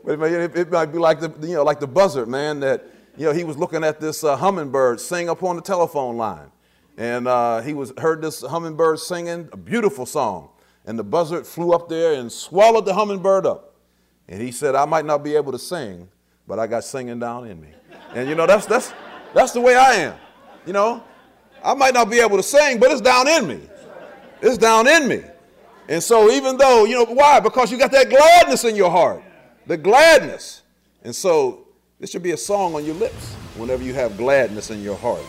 It might be like like the buzzard, man, that, he was looking at this hummingbird sing up on the telephone line. And he heard this hummingbird singing a beautiful song. And the buzzard flew up there and swallowed the hummingbird up. And he said, I might not be able to sing, but I got singing down in me. And, that's the way I am. I might not be able to sing, but it's down in me. It's down in me. And so even though, why? Because you got that gladness in your heart. The gladness. And so this should be a song on your lips whenever you have gladness in your heart.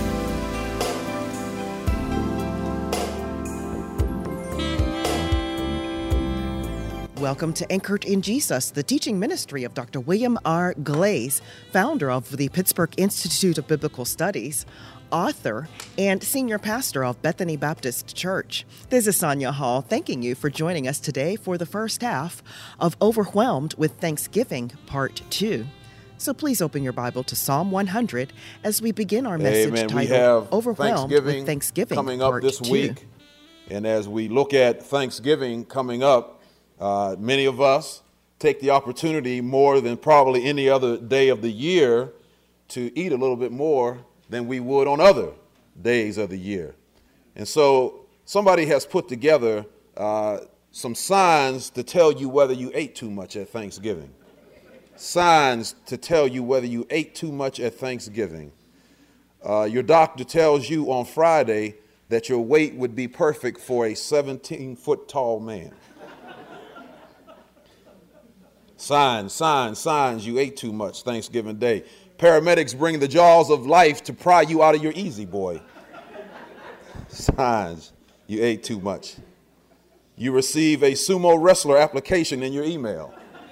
Welcome to Anchored in Jesus, the teaching ministry of Dr. William R. Glaze, founder of the Pittsburgh Institute of Biblical Studies, author, and senior pastor of Bethany Baptist Church. This is Sonia Hall, thanking you for joining us today for the first half of Overwhelmed with Thanksgiving, Part 2. So please open your Bible to Psalm 100 as we begin our message titled Overwhelmed with Thanksgiving, coming up Part this 2. week. And as we look at Thanksgiving coming up, many of us take the opportunity more than probably any other day of the year to eat a little bit more than we would on other days of the year. And so somebody has put together some signs to tell you whether you ate too much at Thanksgiving. Signs to tell you whether you ate too much at Thanksgiving. Your doctor tells you on Friday that your weight would be perfect for a 17-foot tall man. Signs you ate too much Thanksgiving Day. Paramedics bring the jaws of life to pry you out of your easy boy. Signs you ate too much. You receive a sumo wrestler application in your email.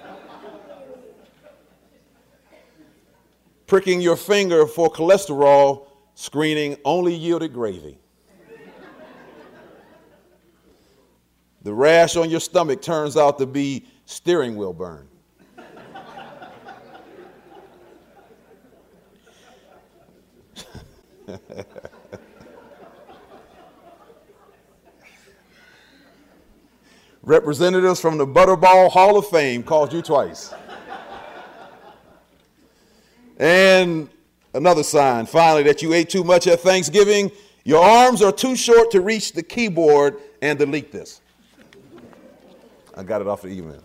Pricking your finger for cholesterol screening only yielded gravy. The rash on your stomach turns out to be steering wheel burn. Representatives from the Butterball Hall of Fame called you twice. And another sign, finally, that you ate too much at Thanksgiving. Your arms are too short to reach the keyboard and delete this. I got it off the email.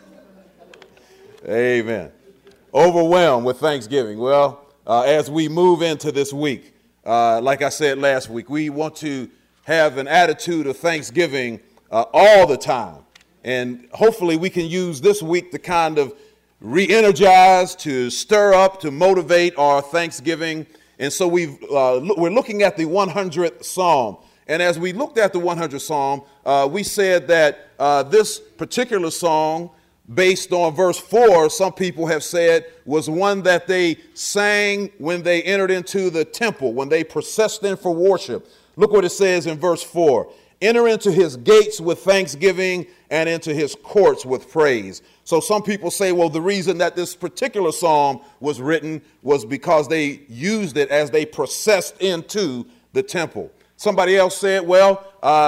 Amen. Overwhelmed with Thanksgiving. Well, as we move into this week, like I said last week, we want to have an attitude of thanksgiving all the time. And hopefully we can use this week to kind of re-energize, to stir up, to motivate our thanksgiving. And so we're looking at the 100th Psalm. And as we looked at the 100th Psalm, we said that this particular song, based on verse 4, some people have said was one that they sang when they entered into the temple, when they processed in for worship. Look what it says in verse 4. Enter into his gates with thanksgiving and into his courts with praise. So some people say, well, the reason that this particular psalm was written was because they used it as they processed into the temple. Somebody else said, well,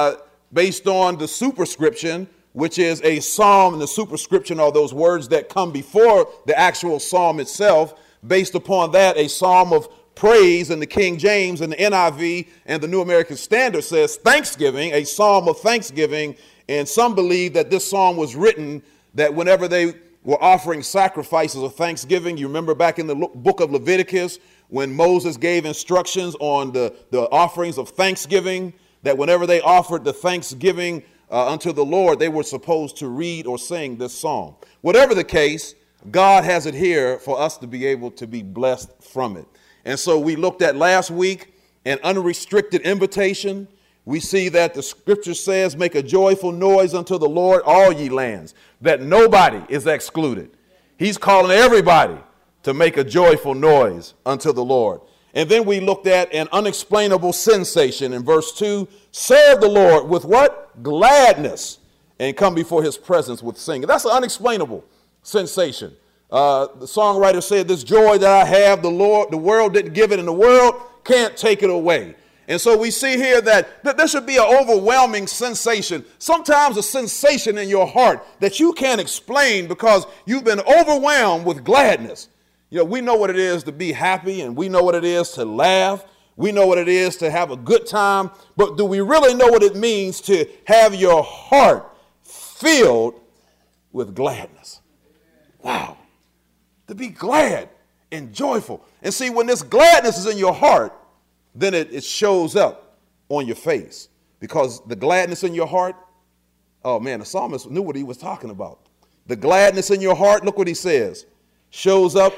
based on the superscription, which is a psalm, and the superscription are those words that come before the actual psalm itself. Based upon that, a psalm of praise in the King James and the NIV and the New American Standard says thanksgiving, a psalm of thanksgiving. And some believe that this psalm was written that whenever they were offering sacrifices of thanksgiving, you remember back in the book of Leviticus when Moses gave instructions on the offerings of thanksgiving, that whenever they offered the thanksgiving unto the Lord, they were supposed to read or sing this psalm. Whatever the case, God has it here for us to be able to be blessed from it. And so we looked at last week an unrestricted invitation. We see that the scripture says, make a joyful noise unto the Lord, all ye lands, that nobody is excluded. He's calling everybody to make a joyful noise unto the Lord. And then we looked at an unexplainable sensation in verse 2. Serve the Lord with what? Gladness, and come before his presence with singing. That's an unexplainable sensation. The songwriter said, this joy that I have, the world didn't give it, and the world can't take it away. And so we see here that there should be an overwhelming sensation, sometimes a sensation in your heart that you can't explain because you've been overwhelmed with gladness. You know, we know what it is to be happy, and we know what it is to laugh. We know what it is to have a good time. But do we really know what it means to have your heart filled with gladness? Wow. To be glad and joyful. And see, when this gladness is in your heart, then it shows up on your face, because the gladness in your heart, oh man, the psalmist knew what he was talking about. The gladness in your heart, look what he says, shows up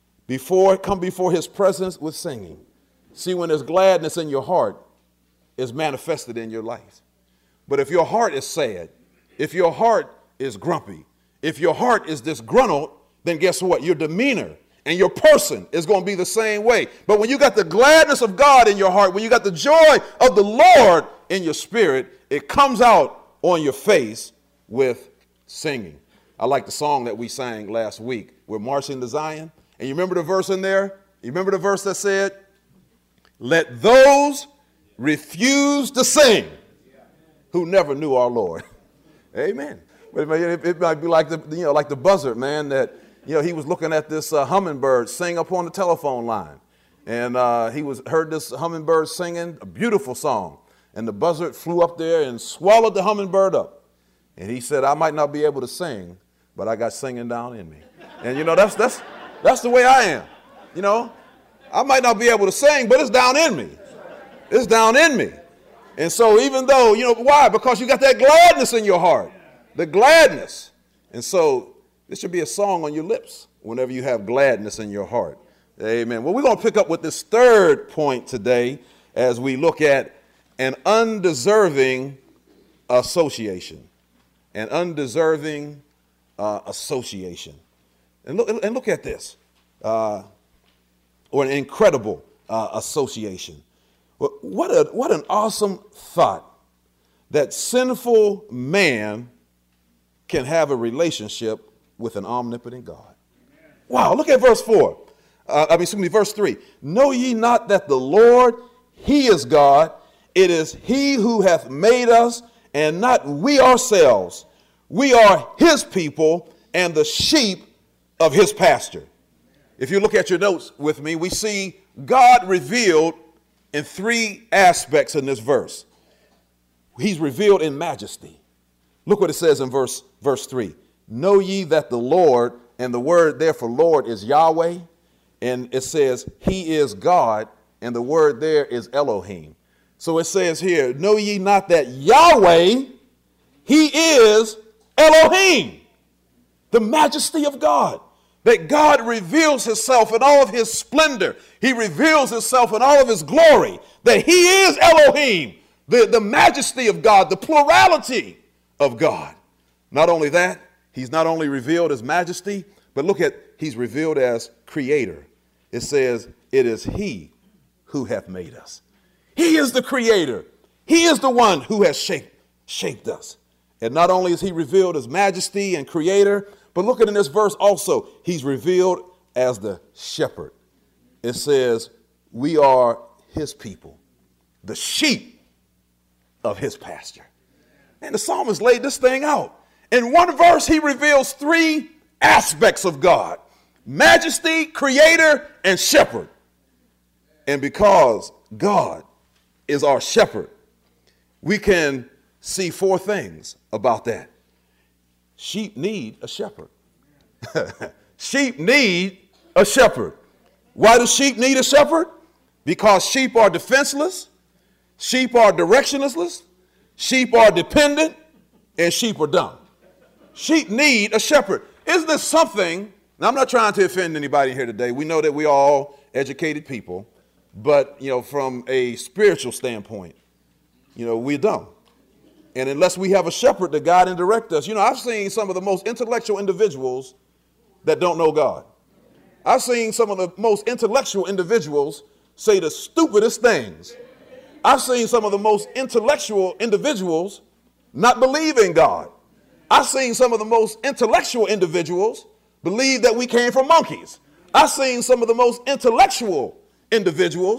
come before his presence with singing. See, when there's gladness in your heart, it's manifested in your life. But if your heart is sad, if your heart is grumpy, if your heart is disgruntled, then guess what? Your demeanor and your person is going to be the same way. But when you got the gladness of God in your heart, when you got the joy of the Lord in your spirit, it comes out on your face with singing. I like the song that we sang last week. We're marching to Zion. And you remember the verse in there? You remember the verse that said, let those refuse to sing who never knew our Lord. Amen. It might be like the buzzard, man, that he was looking at this hummingbird sing up on the telephone line. And he heard this hummingbird singing a beautiful song. And the buzzard flew up there and swallowed the hummingbird up. And he said, I might not be able to sing, but I got singing down in me. And that's the way I am. I might not be able to sing, but it's down in me. It's down in me. And so even though, why? Because you got that gladness in your heart. The gladness. And so there should be a song on your lips whenever you have gladness in your heart. Amen. Well, we're going to pick up with this third point today as we look at an undeserving association. An undeserving association. And look at this. Or an incredible association. What an awesome thought that sinful man can have a relationship with an omnipotent God. Wow, look at verse 4. Verse 3. Know ye not that the Lord, he is God. It is he who hath made us, and not we ourselves. We are his people and the sheep of his pasture. If you look at your notes with me, we see God revealed in three aspects in this verse. He's revealed in majesty. Look what it says in verse 3. Know ye that the Lord, and the word there for Lord is Yahweh, and it says he is God, and the word there is Elohim. So it says here, know ye not that Yahweh, he is Elohim, the majesty of God. That God reveals himself in all of his splendor. He reveals himself in all of his glory. That he is Elohim, the majesty of God, the plurality of God. Not only that, he's not only revealed as majesty, but he's revealed as creator. It says, it is he who hath made us. He is the creator. He is the one who has shaped us. And not only is he revealed as majesty and creator, but look at in this verse also, he's revealed as the shepherd. It says, we are his people, the sheep of his pasture. And the psalmist laid this thing out. In one verse, he reveals three aspects of God: majesty, creator, and shepherd. And because God is our shepherd, we can see four things about that. Sheep need a shepherd. Sheep need a shepherd. Why do sheep need a shepherd? Because sheep are defenseless, sheep are directionless, sheep are dependent, and sheep are dumb. Sheep need a shepherd. Isn't this something? Now, I'm not trying to offend anybody here today. We know that we are all educated people, but from a spiritual standpoint, we're dumb. And unless we have a shepherd to guide and direct us, I've seen some of the most intellectual individuals that don't know God. I've seen some of the most intellectual individuals say the stupidest things. I've seen some of the most intellectual individuals not believe in God. I've seen some of the most intellectual individuals believe that we came from monkeys. I've seen some of the most intellectual individuals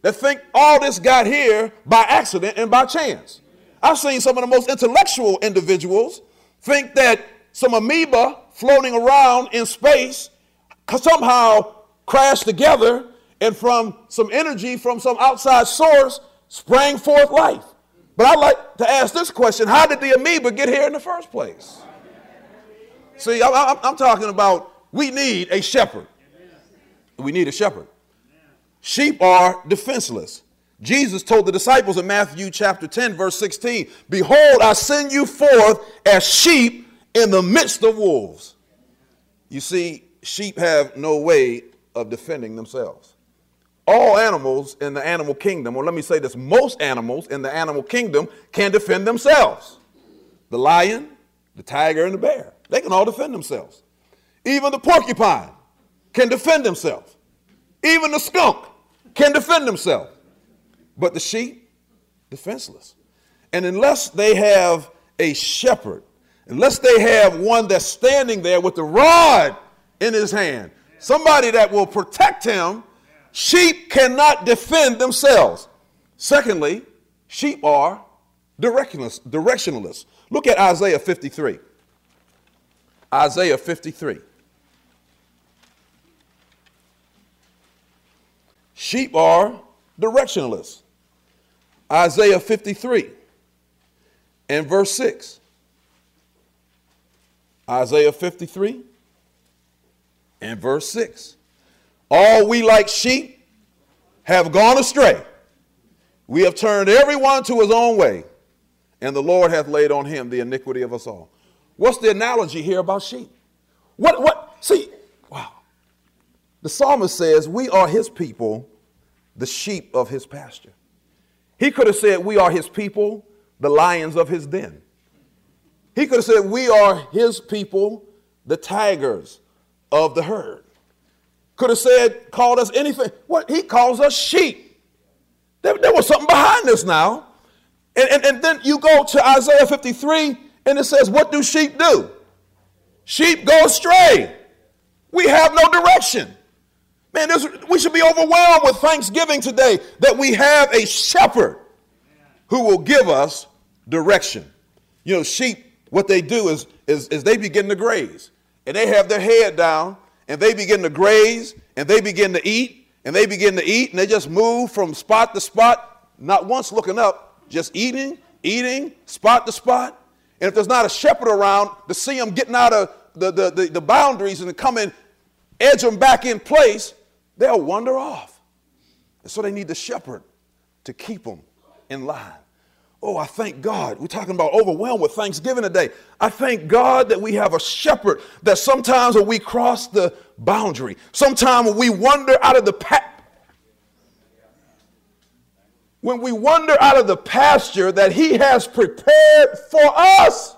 that think all this got here by accident and by chance. I've seen some of the most intellectual individuals think that some amoeba floating around in space somehow crashed together and from some energy from some outside source sprang forth life. But I'd like to ask this question: how did the amoeba get here in the first place? See, I'm talking about we need a shepherd. We need a shepherd. Sheep are defenseless. Jesus told the disciples in Matthew chapter 10, verse 16, "Behold, I send you forth as sheep in the midst of wolves." You see, sheep have no way of defending themselves. All animals in the animal kingdom, or let me say this, most animals in the animal kingdom can defend themselves. The lion, the tiger, and the bear, they can all defend themselves. Even the porcupine can defend himself. Even the skunk can defend himself. But the sheep, defenseless. And unless they have a shepherd, unless they have one that's standing there with the rod in his hand, somebody that will protect him, sheep cannot defend themselves. Secondly, sheep are directionalists. Look at Isaiah 53. Isaiah 53. Sheep are directionalists. Isaiah 53 and verse 6. Isaiah 53 and verse 6. All we like sheep have gone astray. We have turned everyone to his own way, and the Lord hath laid on him the iniquity of us all. What's the analogy here about sheep? See, wow. The psalmist says we are his people, the sheep of his pasture. He could have said we are his people, the lions of his den. He could have said we are his people, the tigers of the herd. Could have said, called us anything. What? He calls us sheep. There was something behind this now. And then you go to Isaiah 53 and it says, what do sheep do? Sheep go astray. We have no direction. Man, we should be overwhelmed with thanksgiving today that we have a shepherd who will give us direction. You know, sheep, what they do is they begin to graze. And they have their head down, and they begin to graze, and they begin to eat, and they begin to eat, and they just move from spot to spot, not once looking up, just eating, spot to spot. And if there's not a shepherd around to see them getting out of the boundaries and come in, edge them back in place, they'll wander off. And so they need the shepherd to keep them in line. Oh, I thank God. We're talking about overwhelmed with thanksgiving today. I thank God that we have a shepherd that sometimes when we cross the boundary, sometimes when we wander out of the pasture that he has prepared for us,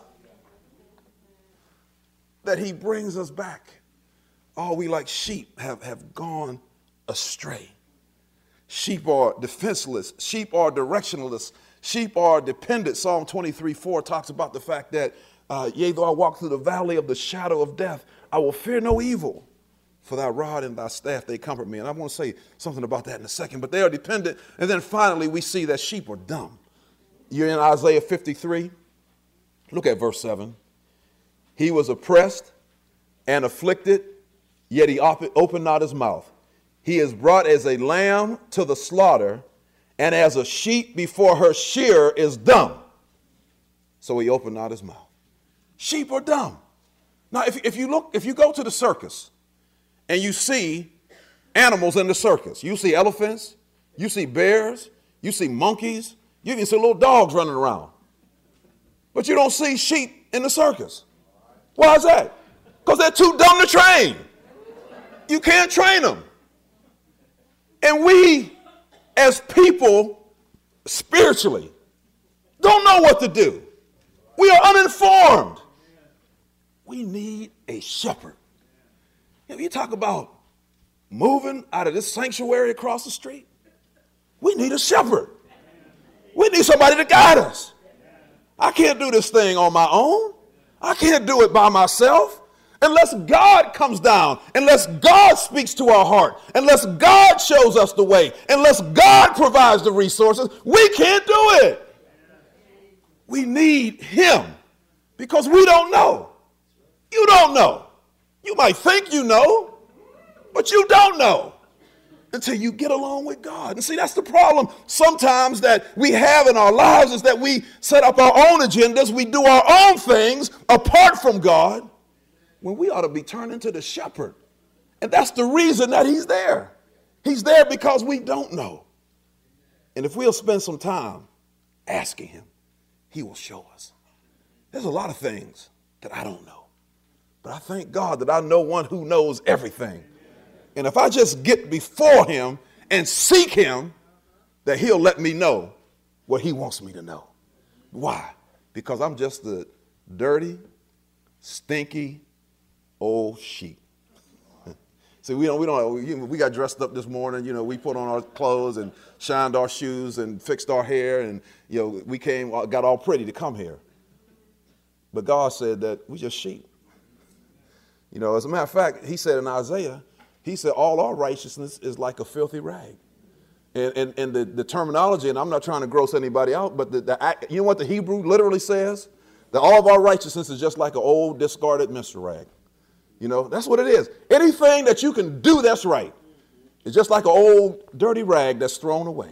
that he brings us back. Oh, we like sheep have gone astray. Sheep are defenseless. Sheep are directionless. Sheep are dependent. Psalm 23:4 talks about the fact that, yea, though I walk through the valley of the shadow of death, I will fear no evil, for thy rod and thy staff, they comfort me. And I want to say something about that in a second, but they are dependent. And then finally, we see that sheep are dumb. You're in Isaiah 53. Look at verse 7. He was oppressed and afflicted, yet he opened not his mouth. He is brought as a lamb to the slaughter, and as a sheep before her shearer is dumb, so he opened not his mouth. Sheep are dumb. Now, if you go to the circus and you see animals in the circus, you see elephants, you see bears, you see monkeys, you even see little dogs running around, but you don't see sheep in the circus. Why is that? Because they're too dumb to train. You can't train them. And we, as people, spiritually, don't know what to do. We are uninformed. We need a shepherd. You talk about moving out of this sanctuary across the street. We need a shepherd. We need somebody to guide us. I can't do this thing on my own. I can't do it by myself. Unless God comes down, unless God speaks to our heart, unless God shows us the way, unless God provides the resources, we can't do it. We need him because we don't know. You don't know. You might think you know, but you don't know until you get along with God. And see, that's the problem sometimes that we have in our lives, is that we set up our own agendas. We do our own things apart from God, when we ought to be turning to the shepherd. And that's the reason that he's there. He's there because we don't know. And if we'll spend some time asking him, he will show us. There's a lot of things that I don't know, but I thank God that I know one who knows everything. And if I just get before him and seek him, that he'll let me know what he wants me to know. Why? Because I'm just the dirty, stinky, old sheep. See, we got dressed up this morning. We put on our clothes and shined our shoes and fixed our hair, and we got all pretty to come here. But God said that we just sheep. As a matter of fact, he said in Isaiah, he said all our righteousness is like a filthy rag. And the terminology, and I'm not trying to gross anybody out, but you know what the Hebrew literally says? That all of our righteousness is just like an old discarded menstrual rag. That's what it is. Anything that you can do that's right is just like an old dirty rag that's thrown away.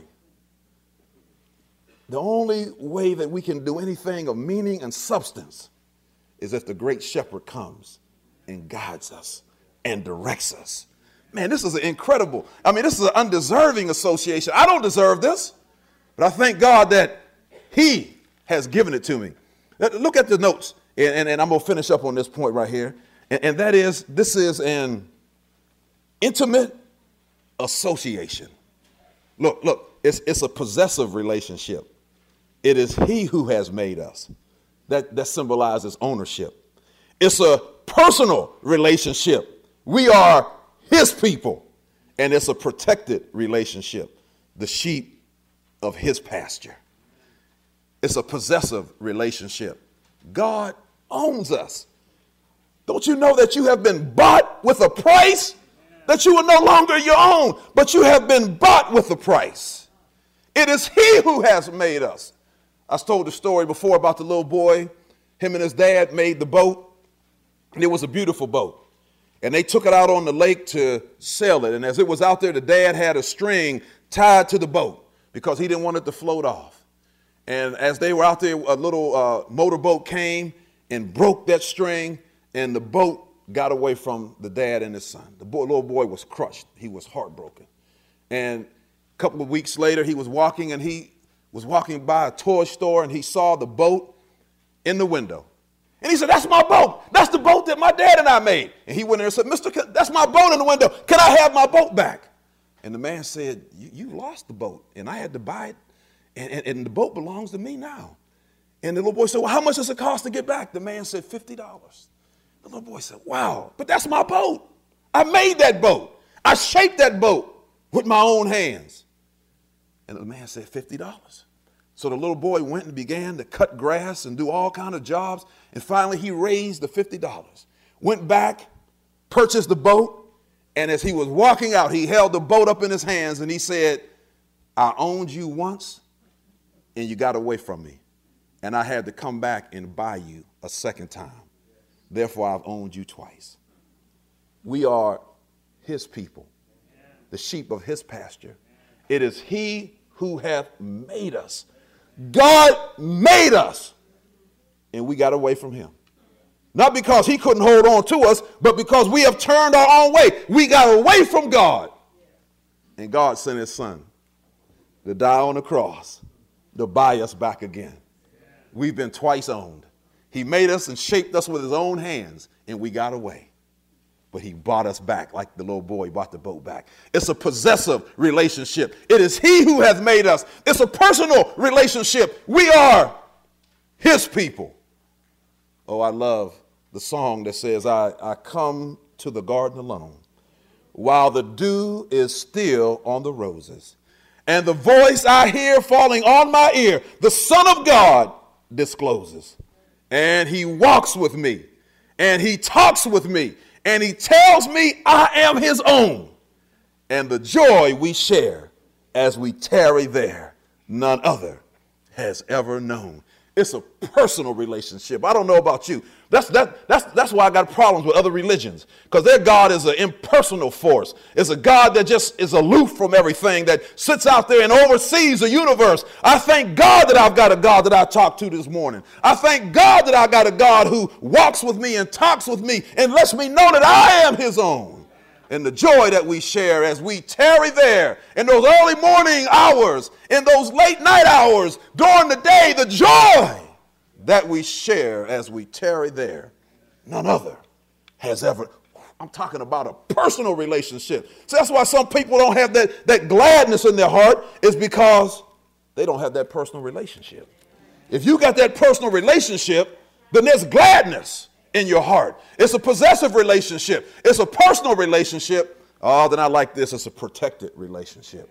The only way that we can do anything of meaning and substance is if the great shepherd comes and guides us and directs us. Man, this is incredible. This is an undeserving association. I don't deserve this, but I thank God that he has given it to me. Look at the notes, and I'm going to finish up on this point right here. And that is, this is an intimate association. Look, it's a possessive relationship. It is he who has made us. That symbolizes ownership. It's a personal relationship. We are his people. And it's a protected relationship. The sheep of his pasture. It's a possessive relationship. God owns us. Don't you know that you have been bought with a price? That you are no longer your own, but you have been bought with a price. It is he who has made us. I told the story before about the little boy. Him and his dad made the boat, and it was a beautiful boat. And they took it out on the lake to sell it. And as it was out there, the dad had a string tied to the boat because he didn't want it to float off. And as they were out there, a little motorboat came and broke that string, and the boat got away from the dad and his son. The little boy was crushed. He was heartbroken. And a couple of weeks later, he was walking by a toy store, and he saw the boat in the window. And he said, "That's my boat. That's the boat that my dad and I made." And he went there and said, "Mister, that's my boat in the window. Can I have my boat back?" And the man said, you lost the boat, and I had to buy it, and the boat belongs to me now. And the little boy said, "Well, how much does it cost to get back?" The man said, $50. The little boy said, "Wow, but that's my boat. I made that boat. I shaped that boat with my own hands." And the man said, $50. So the little boy went and began to cut grass and do all kinds of jobs. And finally, he raised the $50, went back, purchased the boat. And as he was walking out, he held the boat up in his hands and he said, "I owned you once and you got away from me. And I had to come back and buy you a second time. Therefore, I've owned you twice." We are his people, the sheep of his pasture. It is he who hath made us. God made us, and we got away from him. Not because he couldn't hold on to us, but because we have turned our own way. We got away from God. And God sent his son to die on the cross to buy us back again. We've been twice owned. He made us and shaped us with his own hands, and we got away. But he bought us back like the little boy bought the boat back. It's a possessive relationship. It is he who has made us. It's a personal relationship. We are his people. Oh, I love the song that says, I come to the garden alone while the dew is still on the roses. And the voice I hear falling on my ear, the Son of God discloses. And he walks with me and he talks with me, and he tells me I am his own. And the joy we share as we tarry there, none other has ever known. It's a personal relationship. I don't know about you. That's why I got problems with other religions, because their God is an impersonal force. It's a God that just is aloof from everything, that sits out there and oversees the universe. I thank God that I've got a God that I talked to this morning. I thank God that I got a God who walks with me and talks with me and lets me know that I am his own. And the joy that we share as we tarry there in those early morning hours, in those late night hours, during the day, the joy that we share as we tarry there, none other has ever. I'm talking about a personal relationship. So that's why some people don't have that gladness in their heart, is because they don't have that personal relationship. If you got that personal relationship, then there's gladness in your heart. It's a possessive relationship. It's a personal relationship. Oh, then I like this. It's a protected relationship.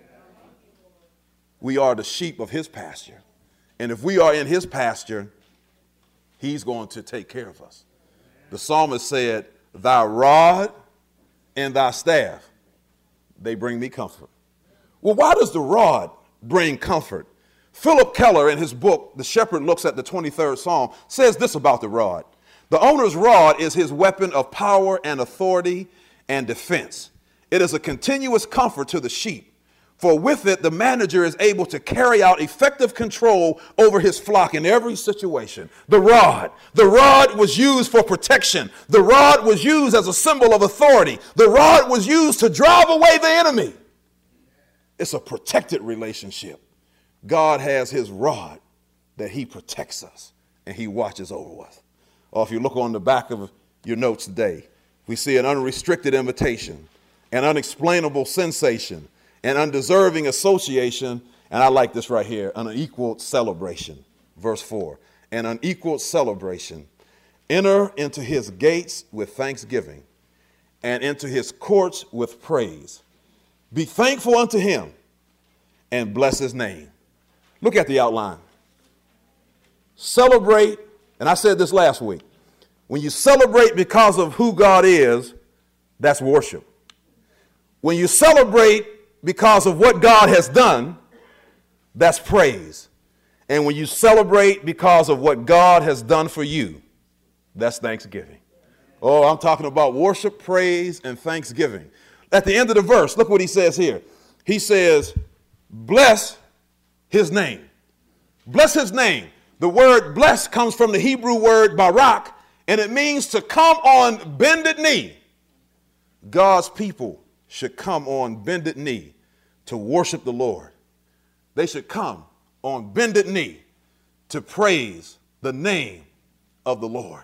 We are the sheep of his pasture. And if we are in his pasture, he's going to take care of us. The psalmist said, thy rod and thy staff, they bring me comfort. Well, why does the rod bring comfort? Philip Keller, in his book, The Shepherd Looks at the 23rd Psalm, says this about the rod. The owner's rod is his weapon of power and authority and defense. It is a continuous comfort to the sheep, for with it, the manager is able to carry out effective control over his flock in every situation. The rod was used for protection. The rod was used as a symbol of authority. The rod was used to drive away the enemy. It's a protected relationship. God has his rod that he protects us and he watches over us. Or if you look on the back of your notes today, we see an unrestricted invitation, an unexplainable sensation, an undeserving association, and I like this right here, an unequaled celebration. Verse 4, an unequaled celebration. Enter into his gates with thanksgiving and into his courts with praise. Be thankful unto him and bless his name. Look at the outline. Celebrate. And I said this last week, when you celebrate because of who God is, that's worship. When you celebrate because of what God has done, that's praise. And when you celebrate because of what God has done for you, that's thanksgiving. Oh, I'm talking about worship, praise, and thanksgiving. At the end of the verse, look what he says here. He says, bless his name. Bless his name. The word bless comes from the Hebrew word barak, and it means to come on bended knee. God's people should come on bended knee to worship the Lord. They should come on bended knee to praise the name of the Lord.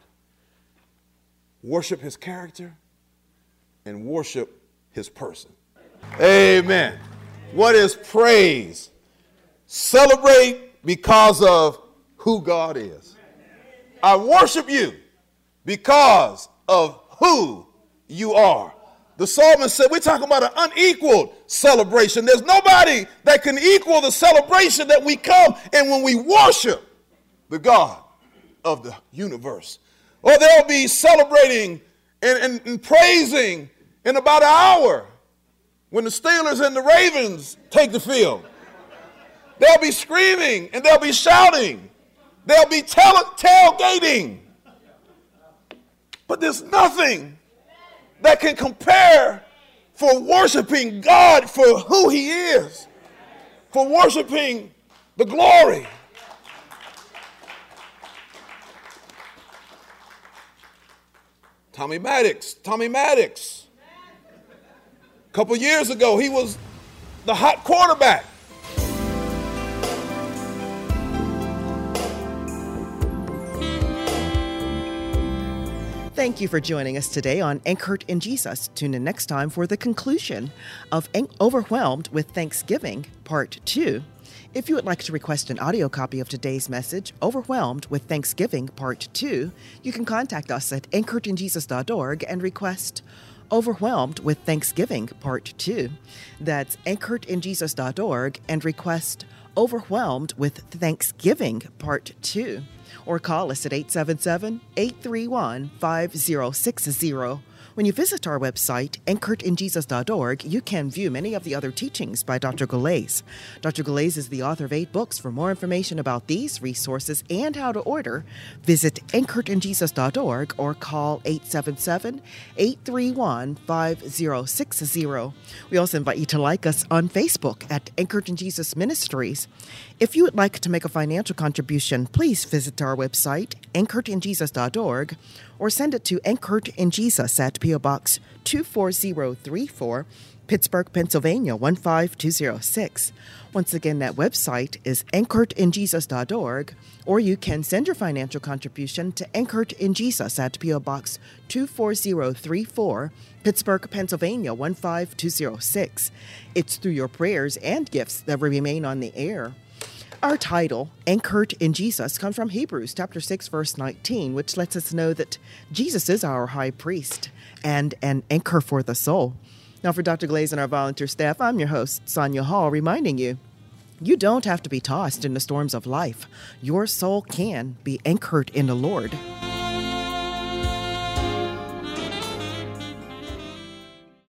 Worship his character and worship his person. Amen. What is praise? Celebrate because of who God is. I worship you because of who you are. The psalmist said, we're talking about an unequaled celebration. There's nobody that can equal the celebration that we come and when we worship the God of the universe. Or they'll be celebrating and praising in about an hour when the Steelers and the Ravens take the field. They'll be screaming and they'll be shouting. They'll be tailgating. But there's nothing that can compare for worshiping God for who he is, for worshiping the glory. Tommy Maddox. A couple years ago, he was the hot quarterback. Thank you for joining us today on Anchored in Jesus. Tune in next time for the conclusion of Overwhelmed with Thanksgiving, Part 2. If you would like to request an audio copy of today's message, Overwhelmed with Thanksgiving, Part 2, you can contact us at anchoredinjesus.org and request Overwhelmed with Thanksgiving, Part 2. That's anchoredinjesus.org and request Overwhelmed with Thanksgiving, Part 2. or call us at 877-831-5060. When you visit our website, anchoredinjesus.org, you can view many of the other teachings by Dr. Galais. Dr. Galais is the author of 8 books. For more information about these resources and how to order, visit anchoredinjesus.org or call 877-831-5060. We also invite you to like us on Facebook at Anchored in Jesus Ministries. If you would like to make a financial contribution, please visit our website, anchoredinjesus.org, or send it to Anchored in Jesus at P.O. Box 24034, Pittsburgh, Pennsylvania 15206. Once again, that website is anchoredinjesus.org, or you can send your financial contribution to Anchored in Jesus at P.O. Box 24034, Pittsburgh, Pennsylvania 15206. It's through your prayers and gifts that we remain on the air. Our title, Anchored in Jesus, comes from Hebrews chapter 6, verse 19, which lets us know that Jesus is our high priest and an anchor for the soul. Now, for Dr. Galais and our volunteer staff, I'm your host, Sonia Hall, reminding you, you don't have to be tossed in the storms of life. Your soul can be anchored in the Lord.